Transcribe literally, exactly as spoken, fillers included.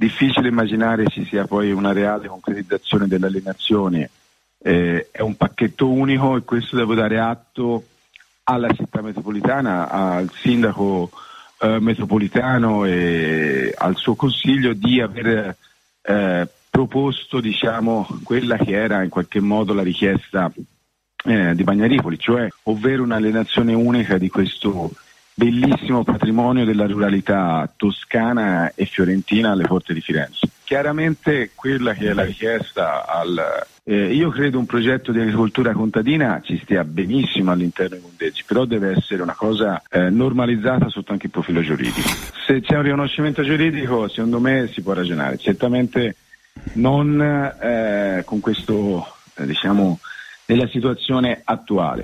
difficile immaginare ci sia poi una reale concretizzazione delle alienazioni. Eh, è un pacchetto unico, e questo devo dare atto alla città metropolitana, al sindaco eh, metropolitano e al suo consiglio di aver eh, proposto, diciamo, quella che era in qualche modo la richiesta eh, di Bagnaripoli, cioè ovvero un'alienazione unica di questo bellissimo patrimonio della ruralità toscana e fiorentina alle porte di Firenze. Chiaramente quella che è la richiesta al eh, io credo un progetto di agricoltura contadina ci stia benissimo all'interno dei mondeggi, però deve essere una cosa eh, normalizzata sotto anche il profilo giuridico. Se c'è un riconoscimento giuridico, secondo me si può ragionare, certamente non eh, con questo eh, diciamo nella situazione attuale.